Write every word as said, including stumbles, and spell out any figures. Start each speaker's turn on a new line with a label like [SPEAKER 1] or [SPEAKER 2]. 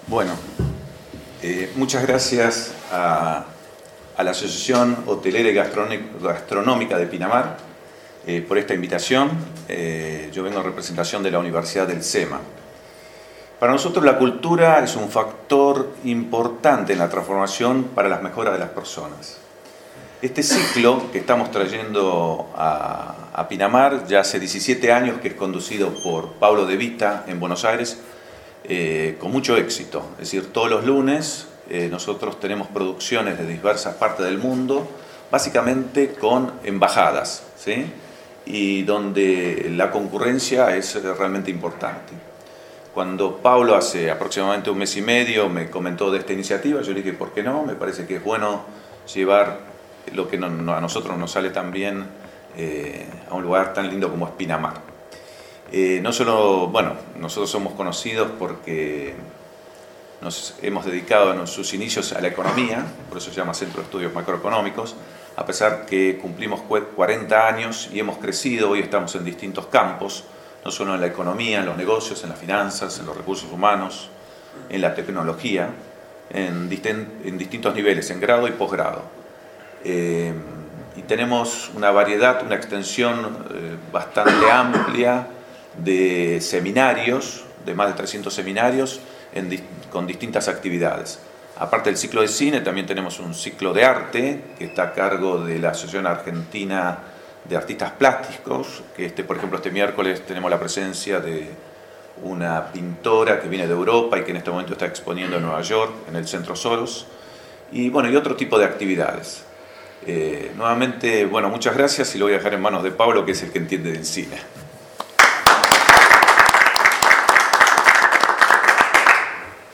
[SPEAKER 1] Bueno, eh, muchas gracias a, a la Asociación Hotelera y Gastronómica de Pinamar eh, por esta invitación. Eh, yo vengo en representación de la Universidad del SEMA. Para nosotros la cultura es un factor importante en la transformación para las mejoras de las personas. Este ciclo que estamos trayendo a, a Pinamar ya hace diecisiete años, que es conducido por Pablo De Vita en Buenos Aires, eh, con mucho éxito. Es decir, todos los lunes eh, nosotros tenemos producciones de diversas partes del mundo, básicamente con embajadas, ¿sí? Y donde la concurrencia es realmente importante. Cuando Pablo hace aproximadamente un mes y medio me comentó de esta iniciativa, yo le dije, ¿por qué no? Me parece que es bueno llevar lo que no, no, a nosotros nos sale tan bien eh, a un lugar tan lindo como es Pinamar. Eh, no solo, bueno, nosotros somos conocidos porque nos hemos dedicado en sus inicios a la economía, por eso se llama Centro de Estudios Macroeconómicos, a pesar que cumplimos cuarenta años y hemos crecido, hoy estamos en distintos campos, no solo en la economía, en los negocios, en las finanzas, en los recursos humanos, en la tecnología, en, distin en distintos niveles, en grado y posgrado. Eh, y tenemos una variedad, una extensión eh, bastante amplia de seminarios, de más de trescientos seminarios, en di con distintas actividades. Aparte del ciclo de cine, también tenemos un ciclo de arte, que está a cargo de la Asociación Argentina de Artistas Plásticos, que este, por ejemplo, este miércoles tenemos la presencia de una pintora que viene de Europa y que en este momento está exponiendo en Nueva York, en el Centro Soros, y bueno, y otro tipo de actividades. Eh, nuevamente, bueno, muchas gracias y lo voy a dejar en manos de Pablo, que es el que entiende del cine.